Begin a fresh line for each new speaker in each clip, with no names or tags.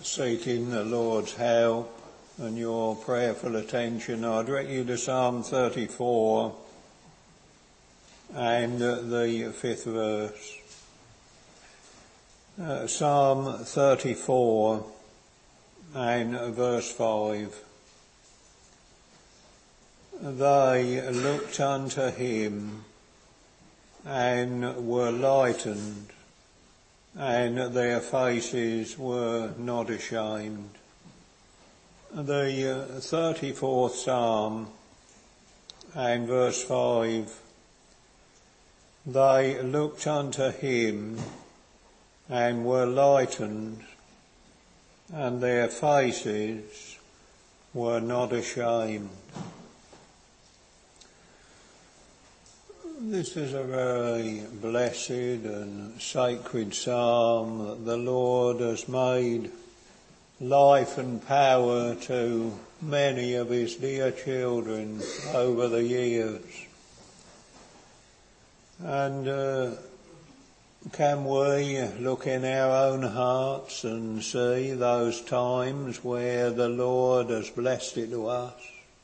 seeking the Lord's help and your prayerful attention, I direct you to Psalm 34 and the 5th verse. Psalm 34 and verse 5. They looked unto him and were lightened, and their faces were not ashamed. The 34th Psalm and verse 5. They looked unto him and were lightened, and their faces were not ashamed. This is a very blessed and sacred psalm that the Lord has made life and power to many of his dear children over the years. And can we look in our own hearts and see those times where the Lord has blessed it to us?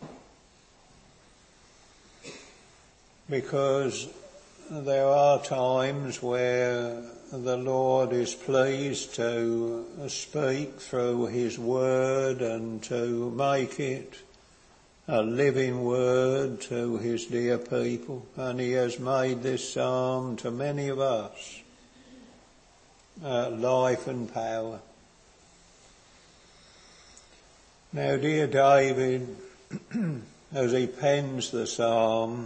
Because there are times where the Lord is pleased to speak through his word and to make it a living word to his dear people. And he has made this psalm to many of us life and power. Now, dear David, as he pens the psalm,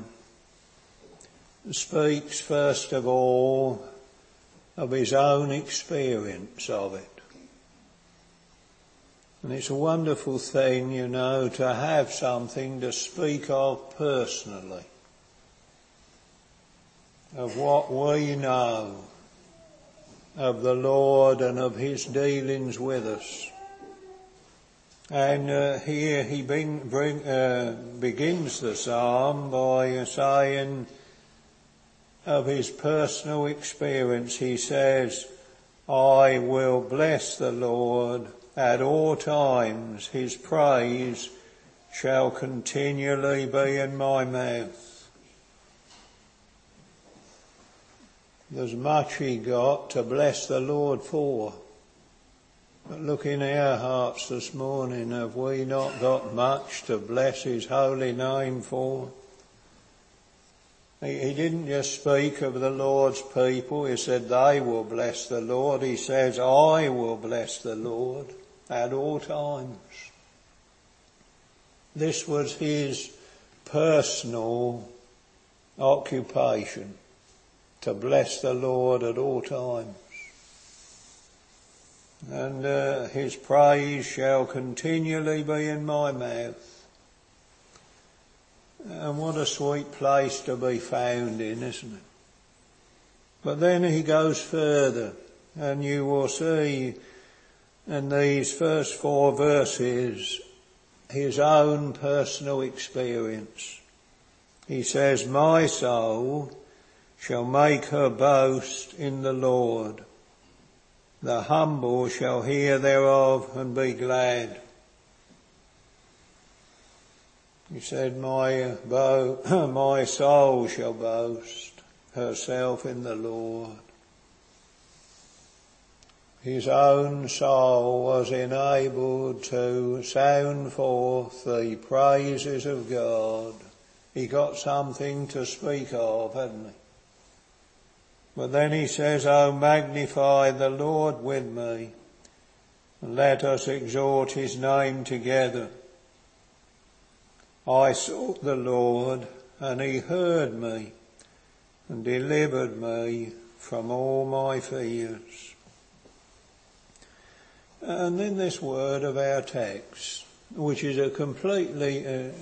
speaks first of all of his own experience of it. And it's a wonderful thing, you know, to have something to speak of personally, of what we know of the Lord and of his dealings with us. And here he begins the psalm by saying, of his personal experience, he says, I will bless the Lord at all times. His praise shall continually be in my mouth. There's much he got to bless the Lord for. But look in our hearts this morning, have we not got much to bless his holy name for? He didn't just speak of the Lord's people. He said they will bless the Lord. He says, I will bless the Lord at all times. This was his personal occupation, to bless the Lord at all times. And his praise shall continually be in my mouth. And what a sweet place to be found in, isn't it? But then he goes further, and you will see in these first 4 verses his own personal experience. He says, my soul shall make her boast in the Lord. The humble shall hear thereof and be glad. He said, my soul shall boast herself in the Lord. His own soul was enabled to sound forth the praises of God. He got something to speak of, hadn't he? But then he says, oh, magnify the Lord with me, and let us exalt his name together. I sought the Lord, and he heard me, and delivered me from all my fears. And then this word of our text, which is a completely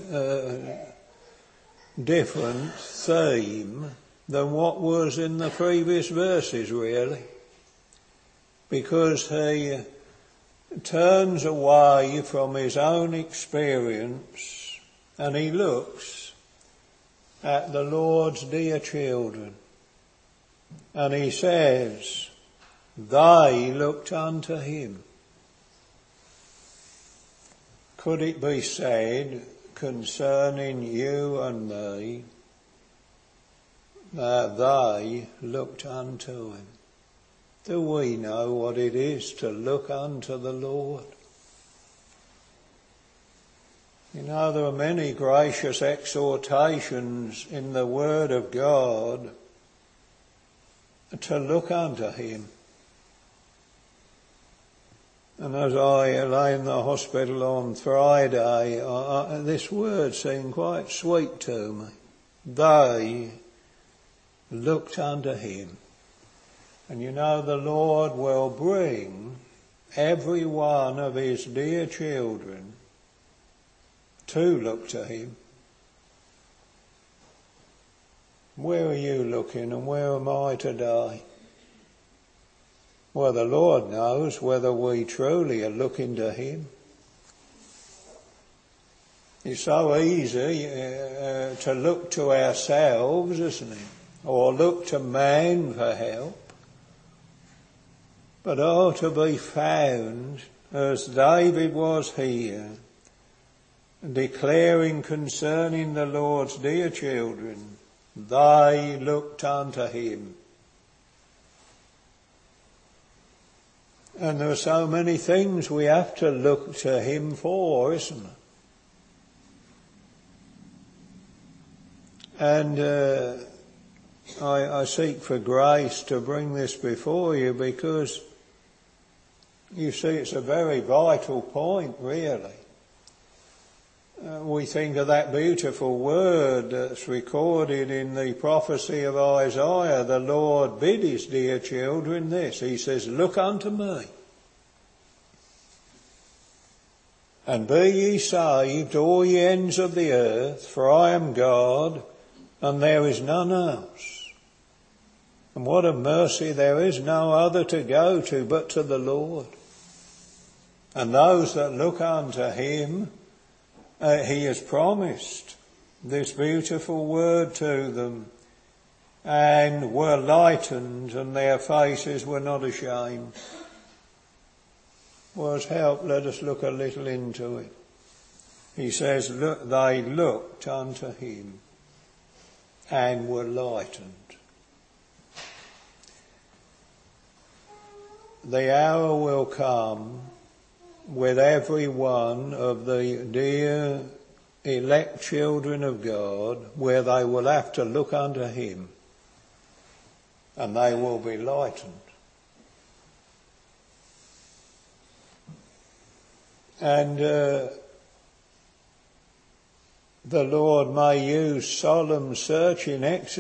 different theme than what was in the previous verses, really. Because he turns away from his own experience and he looks at the Lord's dear children. And he says, they looked unto him. could it be said concerning you and me that they looked unto him? Do we know what it is to look unto the Lord? You know, there are many gracious exhortations in the Word of God to look unto him. And as I lay in the hospital on Friday, this word seemed quite sweet to me. They looked unto him. And you know, the Lord will bring every one of his dear children to look to him. Where are you looking and where am I today? Well, the Lord knows whether we truly are looking to him. It's so easy to look to ourselves, isn't it? Or look to man for help. But to be found as David was here, declaring concerning the Lord's dear children, they looked unto him. And there are so many things we have to look to him for, isn't it? And I seek for grace to bring this before you because you see it's a very vital point, really. We think of that beautiful word that's recorded in the prophecy of Isaiah. The Lord bid his dear children this. He says, look unto me. And be ye saved, all ye ends of the earth, for I am God, and there is none else. And what a mercy, there is no other to go to but to the Lord. And those that look unto him, he has promised this beautiful word to them, and were lightened, and their faces were not ashamed. Was help, let us look a little into it. He says, look, they looked unto him and were lightened. The hour will come with every one of the dear elect children of God where they will have to look unto him and they will be lightened. And the Lord may use solemn searching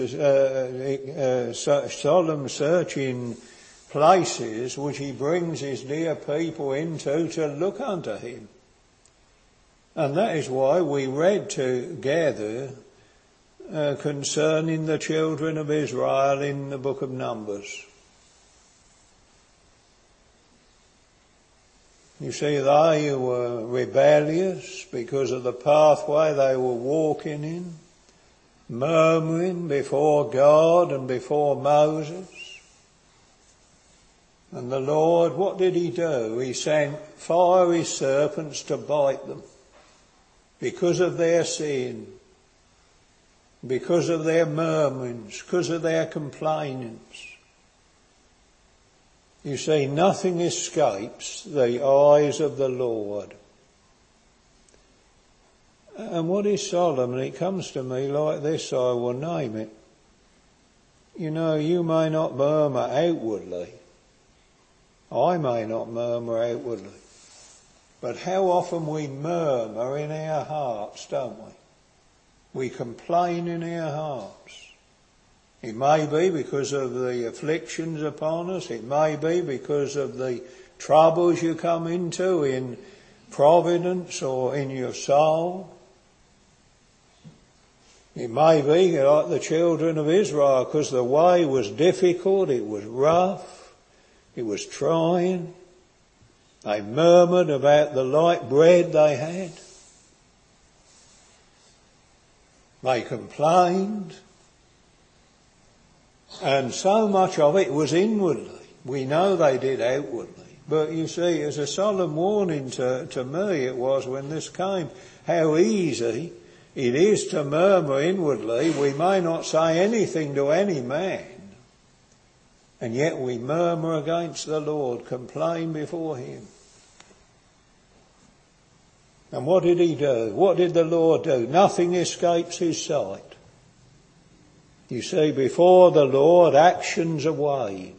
places which he brings his dear people into to look unto him. And that is why we read together concerning the children of Israel in the book of Numbers. You see, they were rebellious because of the pathway they were walking in, murmuring before God and before Moses. And the Lord, what did he do? He sent fiery serpents to bite them because of their sin, because of their murmurings, because of their complainings. You see, nothing escapes the eyes of the Lord. And what is solemn, and it comes to me like this, I will name it. You know, you may not murmur outwardly. I may not murmur outwardly. But how often we murmur in our hearts, don't we? We complain in our hearts. It may be because of the afflictions upon us. It may be because of the troubles you come into in providence or in your soul. It may be like the children of Israel because the way was difficult, it was rough, it was trying. They murmured about the light bread they had. They complained. And so much of it was inwardly. We know they did outwardly. But you see, as a solemn warning to me it was when this came, how easy it is to murmur inwardly. We may not say anything to any man, and yet we murmur against the Lord, complain before him. And what did he do? What did the Lord do? Nothing escapes his sight. You see, before the Lord, actions are weighed.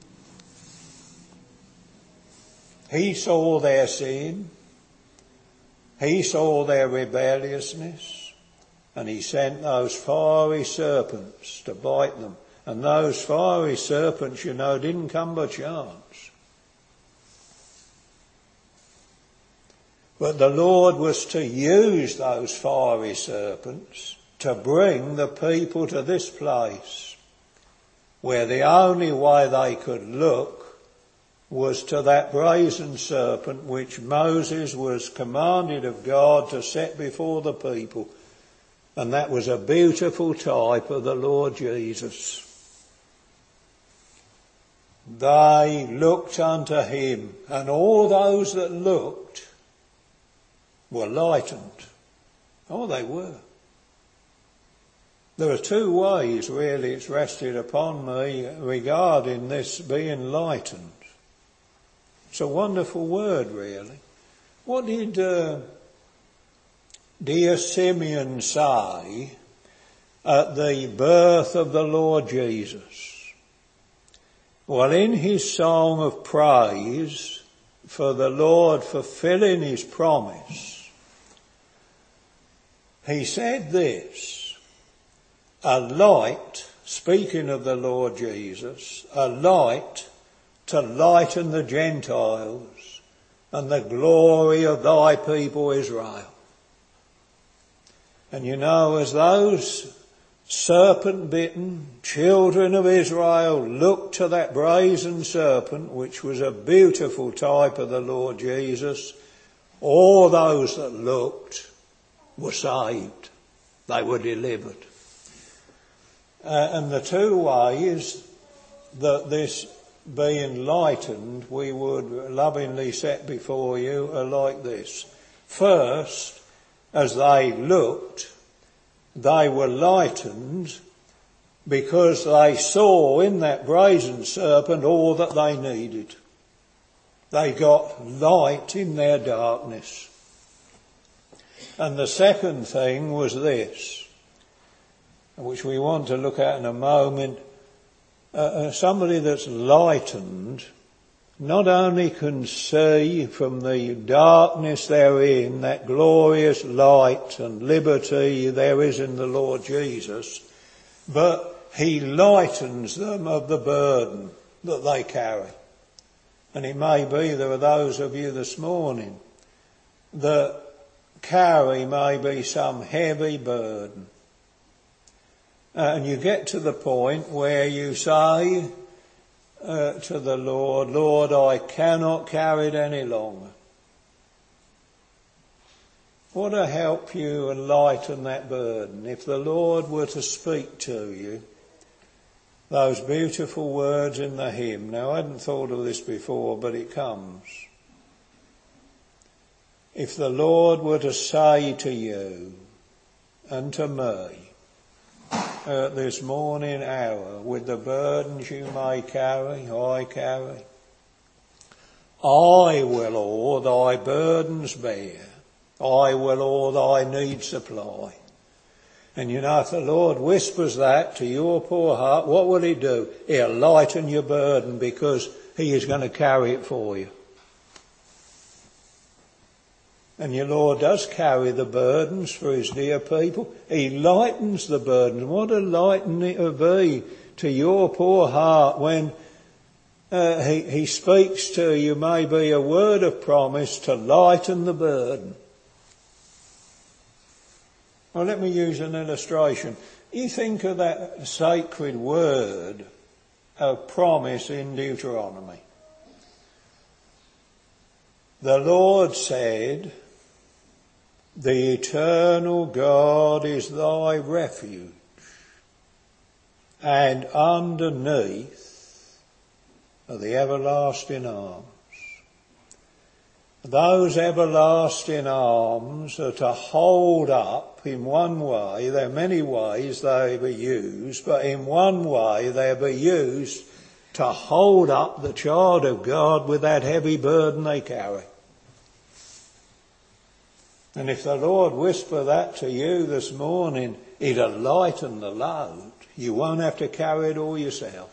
He saw their sin. He saw their rebelliousness. And he sent those fiery serpents to bite them. And those fiery serpents, you know, didn't come by chance. But the Lord was to use those fiery serpents to bring the people to this place where the only way they could look was to that brazen serpent which Moses was commanded of God to set before the people. And that was a beautiful type of the Lord Jesus. They looked unto him, and all those that looked were lightened. Oh, they were. There are two ways really it's rested upon me regarding this being lightened. It's a wonderful word, really. What did dear Simeon say at the birth of the Lord Jesus? Well, in his song of praise for the Lord fulfilling his promise, he said this: a light, speaking of the Lord Jesus, a light to lighten the Gentiles and the glory of thy people Israel. And you know, as those serpent-bitten children of Israel looked to that brazen serpent, which was a beautiful type of the Lord Jesus, all those that looked were saved. They were delivered. And the two ways that this being lightened we would lovingly set before you are like this. First, as they looked, they were lightened because they saw in that brazen serpent all that they needed. They got light in their darkness. And the second thing was this, which we want to look at in a moment. Somebody that's lightened not only can see from the darkness therein that glorious light and liberty there is in the Lord Jesus, but he lightens them of the burden that they carry. And it may be there are those of you this morning that carry maybe some heavy burden. And you get to the point where you say to the Lord, Lord, I cannot carry it any longer. What to help you and lighten that burden? If the Lord were to speak to you, those beautiful words in the hymn. Now, I hadn't thought of this before, but it comes. If the Lord were to say to you and to me, at this morning hour, with the burdens you may carry, I carry, I will all thy burdens bear, I will all thy needs supply. And you know, if the Lord whispers that to your poor heart, what will he do? He'll lighten your burden because he is going to carry it for you. And your Lord does carry the burdens for his dear people. He lightens the burdens. What a lightening it will be to your poor heart when he speaks to you, maybe a word of promise to lighten the burden. Well, let me use an illustration. You think of that sacred word of promise in Deuteronomy. The Lord said, the eternal God is thy refuge, and underneath are the everlasting arms. those everlasting arms are to hold up in one way. There are many ways they be used, but in one way they be used to hold up the child of God with that heavy burden they carry. And if the Lord whisper that to you this morning, it'll lighten the load. You won't have to carry it all yourself.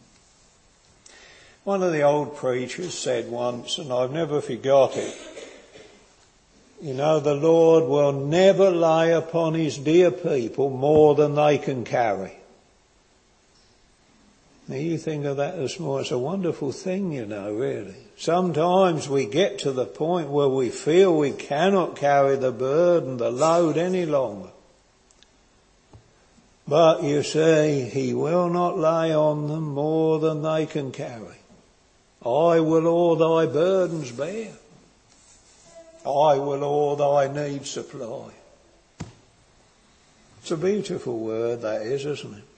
One of the old preachers said once, and I've never forgot it, you know, the Lord will never lay upon his dear people more than they can carry. Now you think of that this morning, it's a wonderful thing, you know, really. Sometimes we get to the point where we feel we cannot carry the burden, the load any longer. But you see, he will not lay on them more than they can carry. I will all thy burdens bear. I will all thy needs supply. It's a beautiful word that is, isn't it?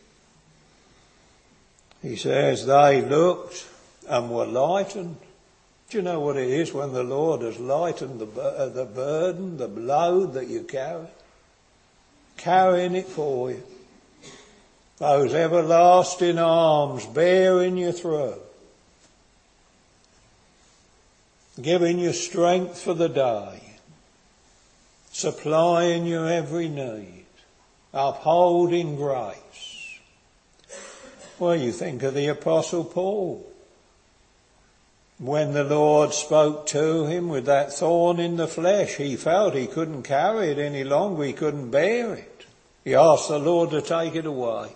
He says, they looked and were lightened. Do you know what it is when the Lord has lightened the burden, the load that you carry? Carrying it for you. Those everlasting arms bearing you through. Giving you strength for the day. Supplying your every need. Upholding grace. Well, you think of the Apostle Paul. When the Lord spoke to him with that thorn in the flesh, he felt he couldn't carry it any longer. He couldn't bear it. He asked the Lord to take it away.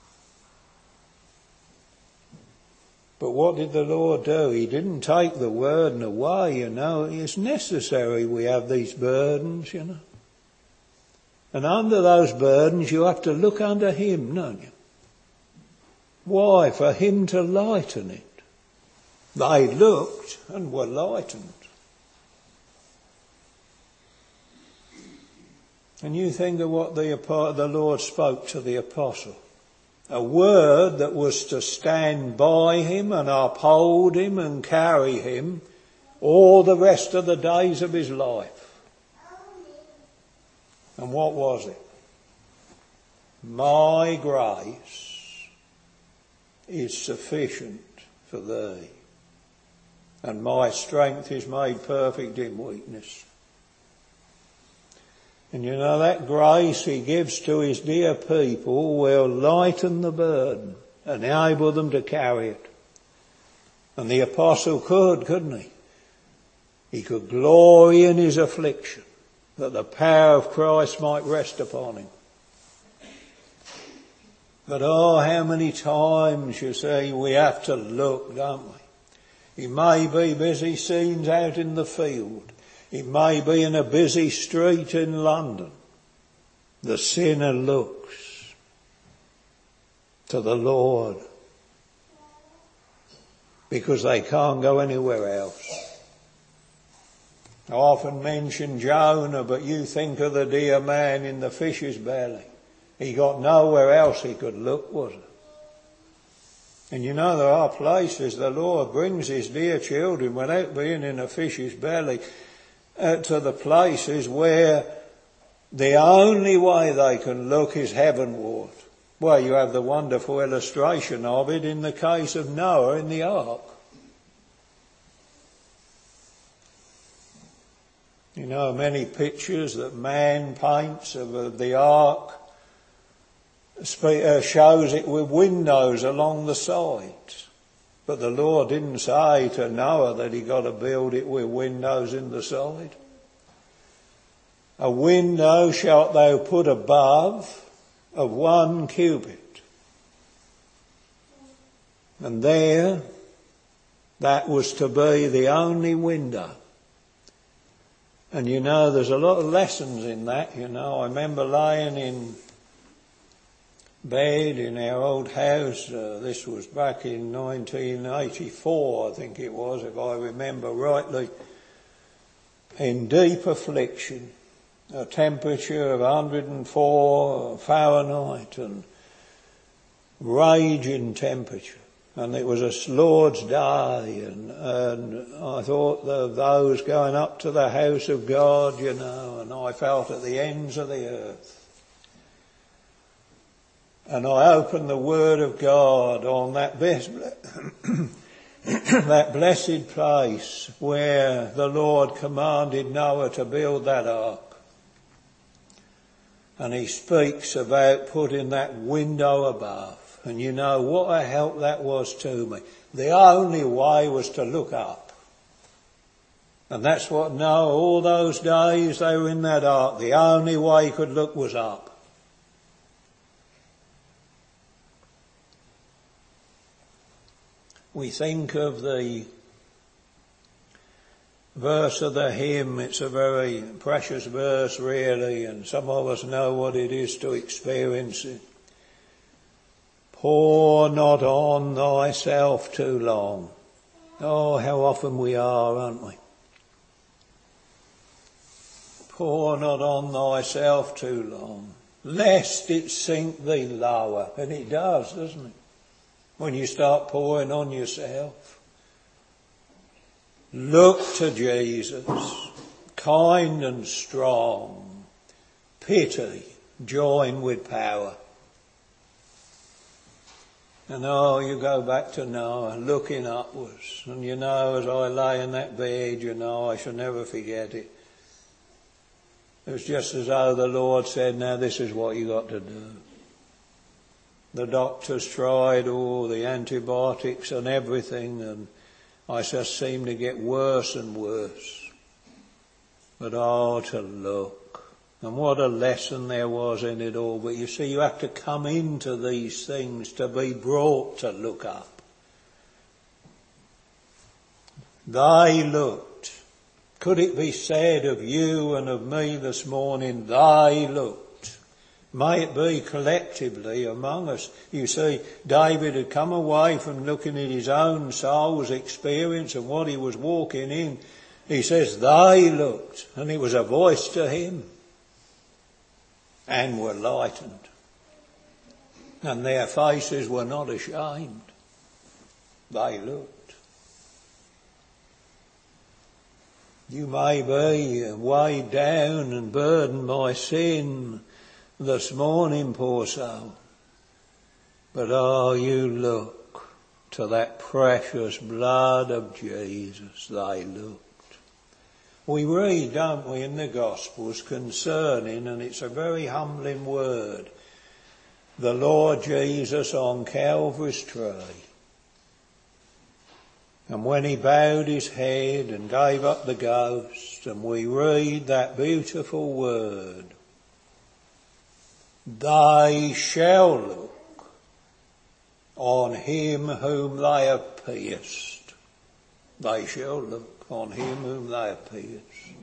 But what did the Lord do? He didn't take the burden away, you know. It's necessary we have these burdens, you know. And under those burdens you have to look under him, don't you? Why? For him to lighten it. They looked and were lightened. And you think of what the Lord spoke to the apostle. A word that was to stand by him and uphold him and carry him all the rest of the days of his life. And what was it? My grace is sufficient for thee, and my strength is made perfect in weakness. And you know, that grace he gives to his dear people will lighten the burden, enable them to carry it. And the apostle couldn't he? He could glory in his affliction, that the power of Christ might rest upon him. But oh, how many times, you see, we have to look, don't we? It may be busy scenes out in the field. It may be in a busy street in London. The sinner looks to the Lord because they can't go anywhere else. I often mention Jonah, but you think of the dear man in the fish's belly. He got nowhere else he could look, was it? And you know, there are places the Lord brings his dear children without being in a fish's belly to the places where the only way they can look is heavenward. Well, you have the wonderful illustration of it in the case of Noah in the ark. You know, many pictures that man paints of the ark shows it with windows along the sides. But the Lord didn't say to Noah that he got to build it with windows in the side. A window shalt thou put above of 1 cubit. And there, that was to be the only window. And you know, there's a lot of lessons in that, you know. I remember laying in bed in our old house. This was back in 1984, I think it was, if I remember rightly, in deep affliction, a temperature of 104 Fahrenheit and raging temperature. And it was a Lord's Day, and I thought of those going up to the house of God, you know, and I felt at the ends of the earth. And I opened the Word of God on that that blessed place where the Lord commanded Noah to build that ark. And he speaks about putting that window above. And you know what a help that was to me. The only way was to look up. And that's what Noah, all those days they were in that ark, the only way he could look was up. We think of the verse of the hymn. It's a very precious verse really, and some of us know what it is to experience it. Pour not on thyself too long. Oh, how often we are, aren't we? Pour not on thyself too long, lest it sink thee lower. And it does, doesn't it? When you start pouring on yourself. Look to Jesus, kind and strong, pity, join with power. And you go back to Noah, looking upwards. And you know, as I lay in that bed, you know, I shall never forget it. It was just as though the Lord said, now this is what you got to do. The doctors tried all the antibiotics and everything, and I just seemed to get worse and worse. But to look. And what a lesson there was in it all. But you see, you have to come into these things to be brought to look up. They looked. Could it be said of you and of me this morning, they looked? May it be collectively among us. You see, David had come away from looking at his own soul's experience and what he was walking in. He says, they looked, and it was a voice to him. And were lightened. And their faces were not ashamed. They looked. You may be weighed down and burdened by sin this morning, poor soul. But you look to that precious blood of Jesus. They looked. We read, don't we, in the Gospels concerning, and it's a very humbling word, the Lord Jesus on Calvary's tree. And when he bowed his head and gave up the ghost, and we read that beautiful word, they shall look on him whom they have pierced. They shall look on him whom they have pierced.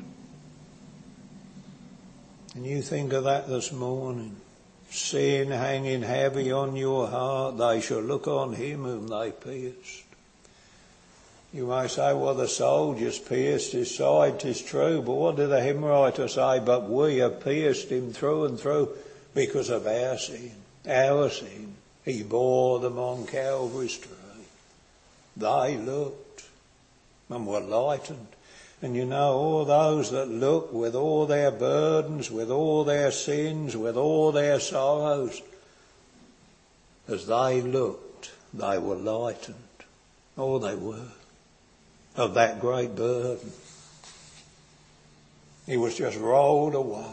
And you think of that this morning. Sin hanging heavy on your heart, they shall look on him whom they pierced. You may say, well, the soldiers pierced his side, 'tis true, but what did the hymn writer say? But we have pierced him through and through because of our sin. Our sin. He bore them on Calvary's tree. They looked and were lightened. And you know, all those that look with all their burdens, with all their sins, with all their sorrows, as they looked, they were lightened. Oh, they were. Of that great burden. He was just rolled away.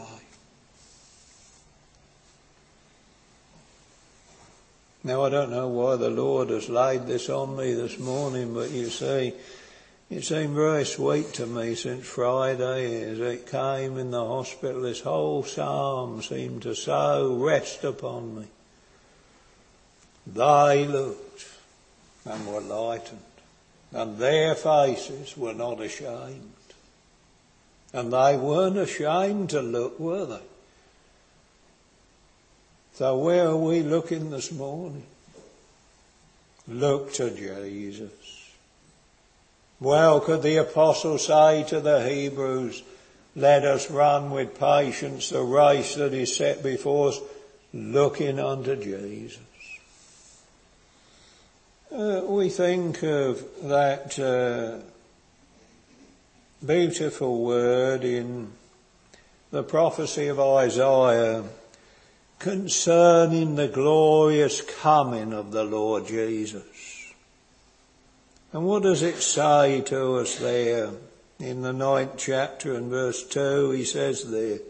Now, I don't know why the Lord has laid this on me this morning, but you see, it seemed very sweet to me since Friday as it came in the hospital. This whole psalm seemed to so rest upon me. They looked and were lightened, and their faces were not ashamed. And they weren't ashamed to look, were they? So where are we looking this morning? Look to Jesus. Well, could the apostle say to the Hebrews, let us run with patience the race that is set before us, looking unto Jesus. We think of that beautiful word in the prophecy of Isaiah concerning the glorious coming of the Lord Jesus. And what does it say to us there? In the 9th chapter and verse 2, he says this: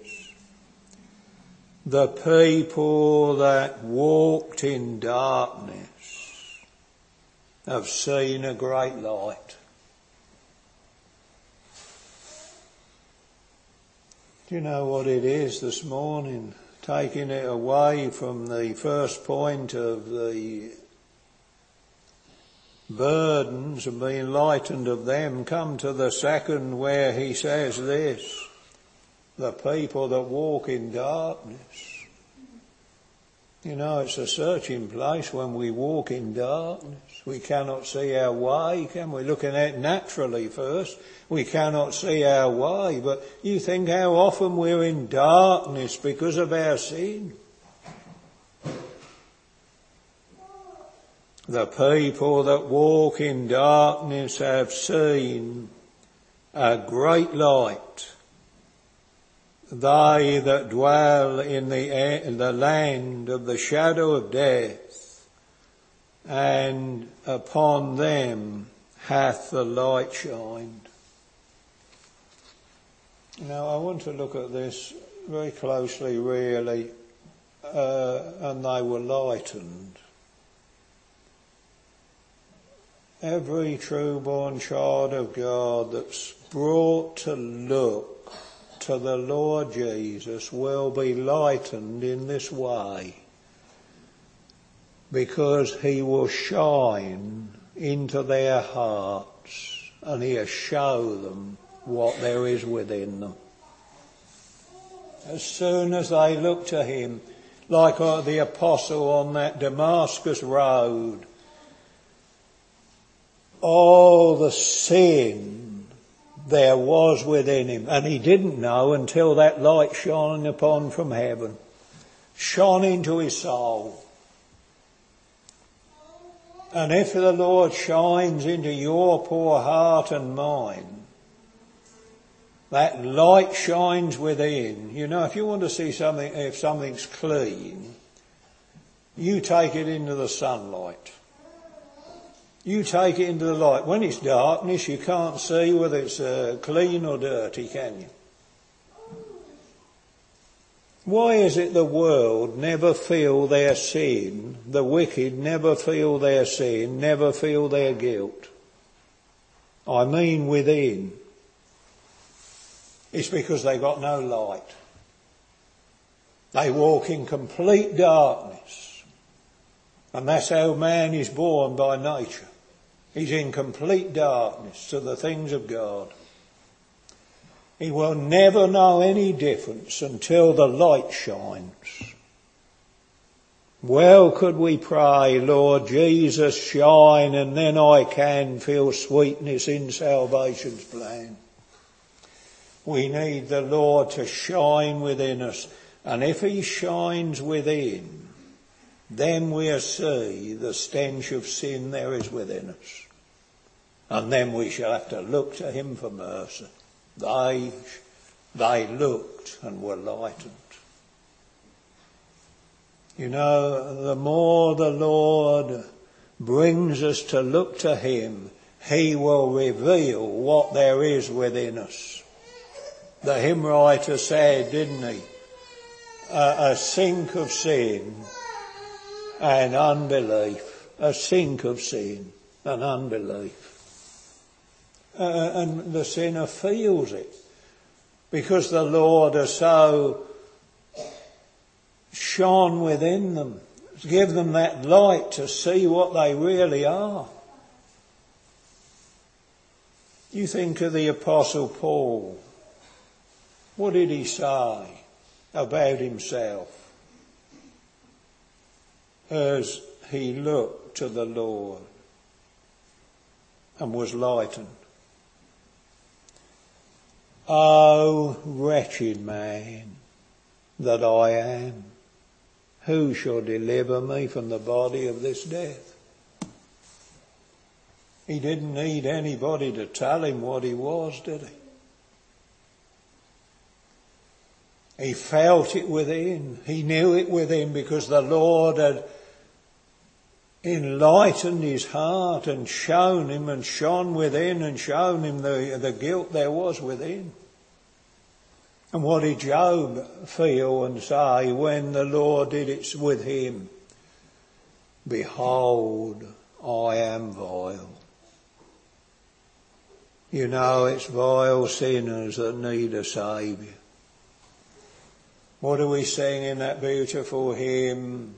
the people that walked in darkness have seen a great light. Do you know what it is this morning? Taking it away from the first point of the burdens and being lightened of them, come to the second where he says this: the people that walk in darkness. You know, it's a searching place when we walk in darkness. We cannot see our way, can we? Looking at it naturally first, we cannot see our way. But you think how often we're in darkness because of our sin. The people that walk in darkness have seen a great light. They that dwell in the land of the shadow of death, and upon them hath the light shined. Now I want to look at this very closely really, and they were lightened. Every true-born child of God that's brought to look to the Lord Jesus will be lightened in this way, because he will shine into their hearts and he'll show them what there is within them. As soon as they look to him, like the apostle on that Damascus road, all the sin there was within him, and he didn't know until that light shone upon from heaven, shone into his soul. And if the Lord shines into your poor heart and mine, that light shines within. You know, if you want to see something, if something's clean, you take it into the sunlight. You take it into the light. When it's darkness, you can't see whether it's clean or dirty, can you? Why is it the world never feel their sin, the wicked never feel their sin, never feel their guilt? I mean within. It's because they got no light. They walk in complete darkness. And that's how man is born by nature. He's in complete darkness to the things of God. He will never know any difference until the light shines. Well could we pray, Lord Jesus, shine, and then I can feel sweetness in salvation's plan. We need the Lord to shine within us, and if he shines within, then we'll see the stench of sin there is within us. And then we shall have to look to him for mercy. They looked and were lightened. You know, the more the Lord brings us to look to him, he will reveal what there is within us. The hymn writer said, didn't he? A sink of sin and unbelief. A sink of sin and unbelief. And the sinner feels it, because the Lord has so shone within them, give them that light to see what they really are. You think of the Apostle Paul. What did he say about himself as he looked to the Lord and was lightened? Oh, wretched man that I am, who shall deliver me from the body of this death? He didn't need anybody to tell him what he was, did he? He felt it within. He knew it within because the Lord had enlightened his heart and shown him and shone within and shown him the guilt there was within. And what did Job feel and say when the Lord did it with him? Behold, I am vile. You know, it's vile sinners that need a saviour. What do we sing in that beautiful hymn?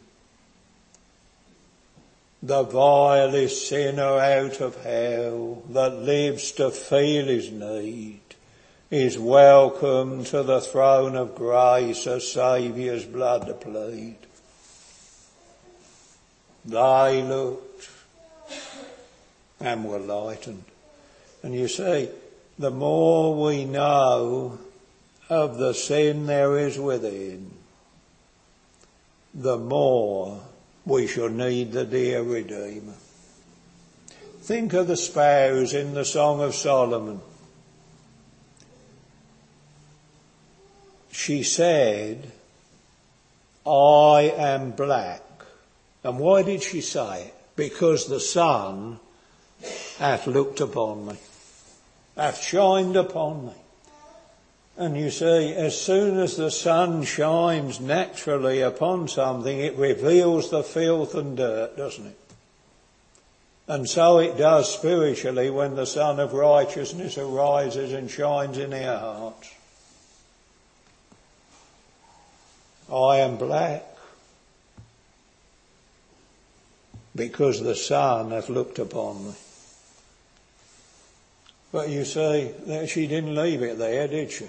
The vilest sinner out of hell that lives to feel his need is welcome to the throne of grace, a Saviour's blood to plead. They looked and were lightened. And you see, the more we know of the sin there is within, the more we shall need the dear Redeemer. Think of the sparrows in the Song of Solomon. She said, I am black. And why did she say it? Because the sun hath looked upon me, hath shined upon me. And you see, as soon as the sun shines naturally upon something, it reveals the filth and dirt, doesn't it? And so it does spiritually when the Son of Righteousness arises and shines in our hearts. I am black because the sun hath looked upon me. But you see, she didn't leave it there, did she?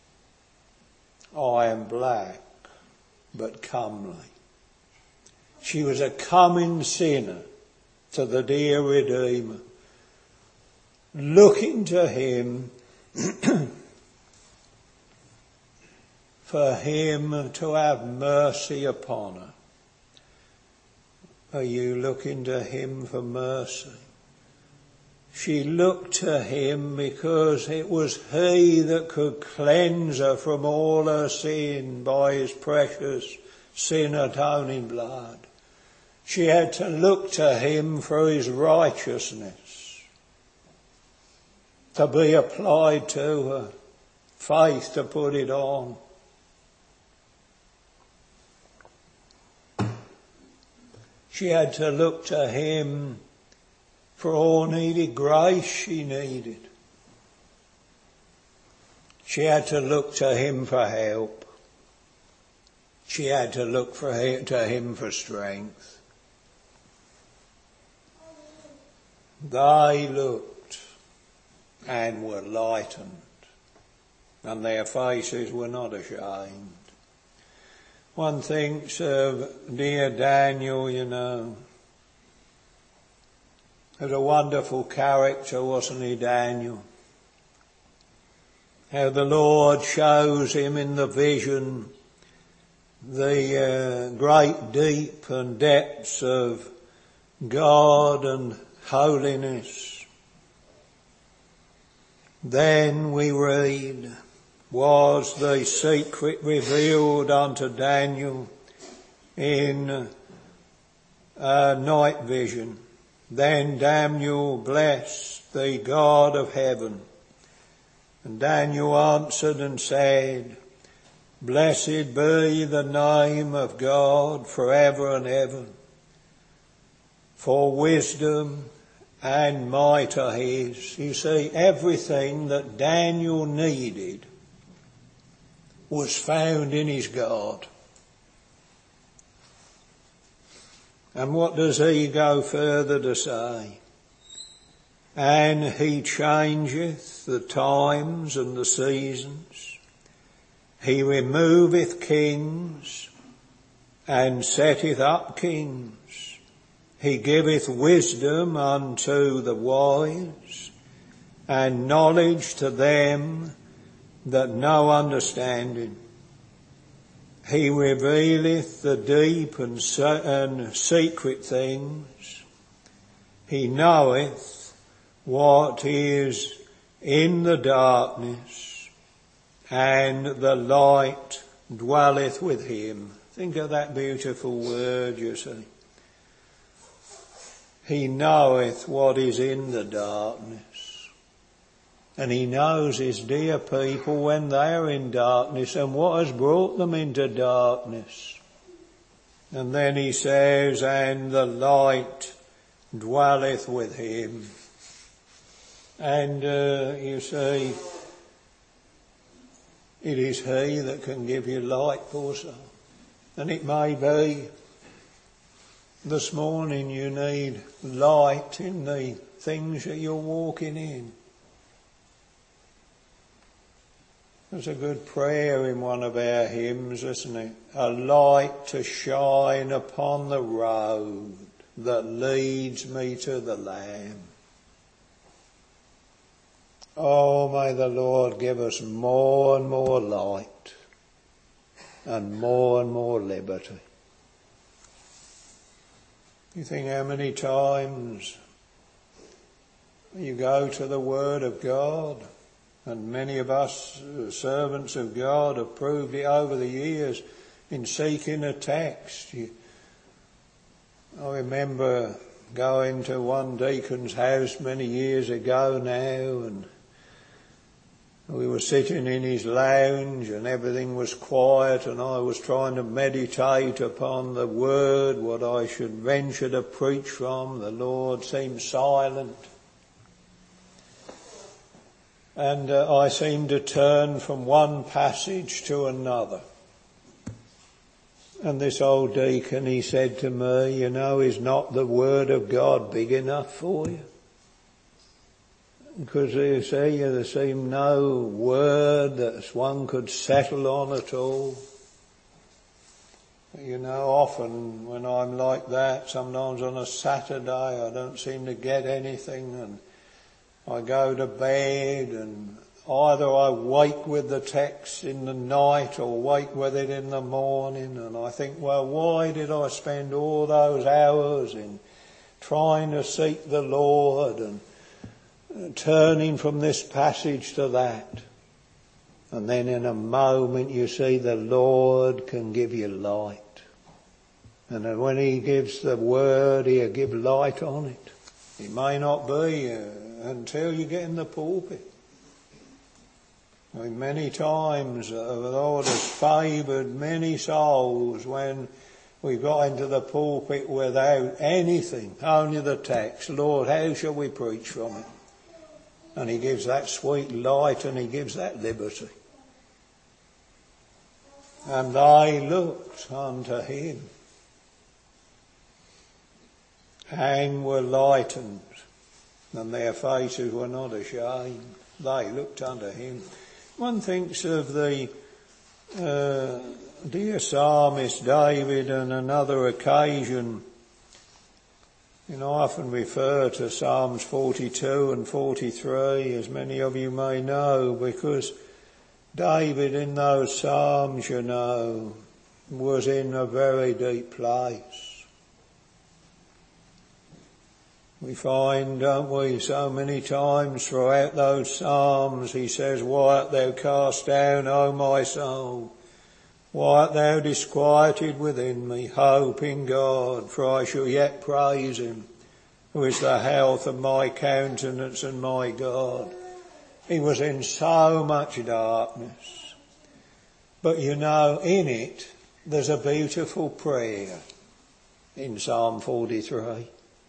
I am black, but comely. She was a coming sinner to the dear Redeemer, looking to him for him to have mercy upon her. Are you looking to him for mercy? She looked to him because it was he that could cleanse her from all her sin by his precious sin-atoning blood. She had to look to him for his righteousness to be applied to her, faith to put it on. She had to look to him for all needed grace she needed. She had to look to him for help. She had to look to him for strength. They looked and were lightened, and their faces were not ashamed. One thinks of dear Daniel, you know. He was a wonderful character, wasn't he, Daniel? How the Lord shows him in the vision the great deep and depths of God and holiness. Then we read, was the secret revealed unto Daniel in a night vision. Then Daniel blessed the God of heaven. And Daniel answered and said, blessed be the name of God forever and ever. For wisdom and might are his. You see, everything that Daniel needed was found in his God. And what does he go further to say? And he changeth the times and the seasons. He removeth kings and setteth up kings. He giveth wisdom unto the wise and knowledge to them that know understanding. He revealeth the deep and secret things. He knoweth what is in the darkness, and the light dwelleth with him. Think of that beautiful word, you see. He knoweth what is in the darkness. And he knows his dear people when they are in darkness and what has brought them into darkness. And then he says, and the light dwelleth with him. And you see, it is he that can give you light, poor soul. And it may be this morning you need light in the things that you're walking in. There's a good prayer in one of our hymns, isn't it? A light to shine upon the road that leads me to the Lamb. Oh, may the Lord give us more and more light and more liberty. You think how many times you go to the Word of God, and many of us servants of God have proved it over the years in seeking a text. I remember going to one deacon's house many years ago now, and we were sitting in his lounge and everything was quiet, and I was trying to meditate upon the word, what I should venture to preach from. The Lord seemed silent. And I seemed to turn from one passage to another. And this old deacon, he said to me, you know, is not the word of God big enough for you? Because you see, there seemed no word that one could settle on at all. You know, often when I'm like that, sometimes on a Saturday, I don't seem to get anything, and I go to bed, and either I wake with the text in the night or wake with it in the morning, and I think, well, why did I spend all those hours in trying to seek the Lord and turning from this passage to that? And then in a moment you see the Lord can give you light. And when he gives the word, he'll give light on it. It may not be until you get in the pulpit. I mean, many times the Lord has favoured many souls when we got into the pulpit without anything, only the text. Lord, how shall we preach from it? And he gives that sweet light and he gives that liberty. And they looked unto him and were lightened, and their faces were not ashamed. They looked unto him. One thinks of the dear psalmist David on another occasion. You know, I often refer to Psalms 42 and 43, as many of you may know, because David in those Psalms, you know, was in a very deep place. We find, don't we, so many times throughout those Psalms, he says, why art thou cast down, O my soul? Why art thou disquieted within me? Hope in God, for I shall yet praise him, who is the health of my countenance and my God. He was in so much darkness. But you know, in it, there's a beautiful prayer in Psalm 43.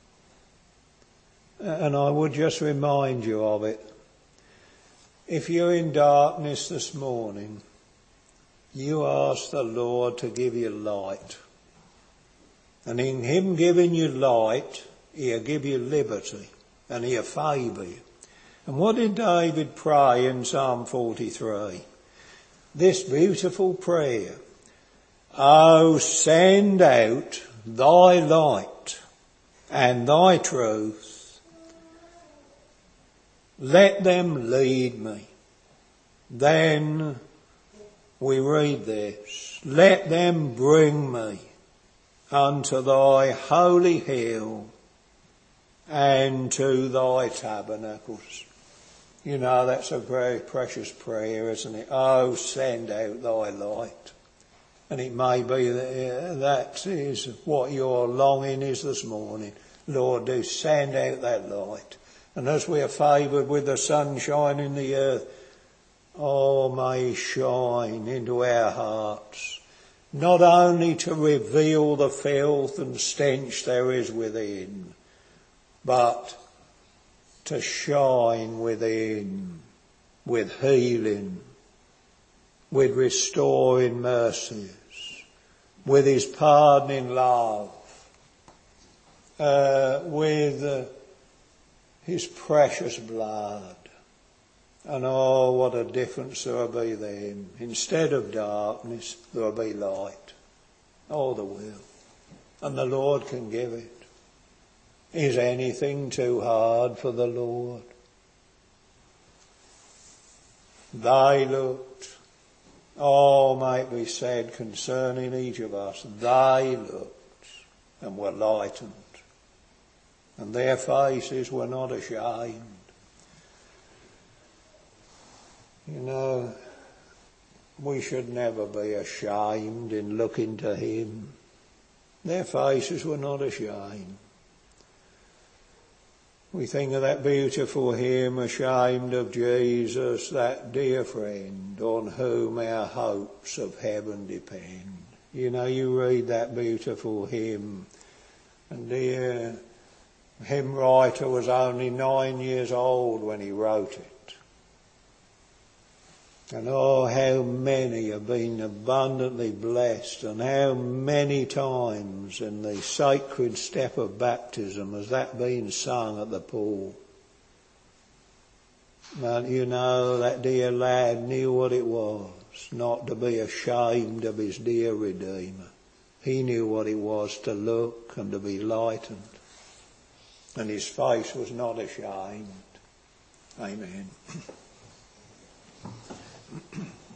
And I would just remind you of it. If you're in darkness this morning, you ask the Lord to give you light. And in him giving you light, he'll give you liberty and he'll favour you. And what did David pray in Psalm 43? This beautiful prayer. Oh, send out thy light and thy truth. Let them lead me. Then we read this. Let them bring me unto thy holy hill and to thy tabernacles. You know, that's a very precious prayer, isn't it? Oh, send out thy light. And it may be that is what your longing is this morning. Lord, do send out that light. And as we are favoured with the sunshine in the earth, oh, may shine into our hearts, not only to reveal the filth and stench there is within, but to shine within with healing, with restoring mercies, with his pardoning love, with his precious blood. And oh, what a difference there will be then. Instead of darkness, there will be light. Oh, there will. And the Lord can give it. Is anything too hard for the Lord? They looked, oh, might be said concerning each of us, they looked and were lightened, and their faces were not ashamed. You know, we should never be ashamed in looking to him. Their faces were not ashamed. We think of that beautiful hymn, Ashamed of Jesus, that dear friend on whom our hopes of heaven depend. You know, you read that beautiful hymn, and dear hymn writer was only 9 years old when he wrote it. And oh, how many have been abundantly blessed, and how many times in the sacred step of baptism has that been sung at the pool. But you know, that dear lad knew what it was not to be ashamed of his dear Redeemer. He knew what it was to look and to be lightened. And his face was not ashamed. Amen.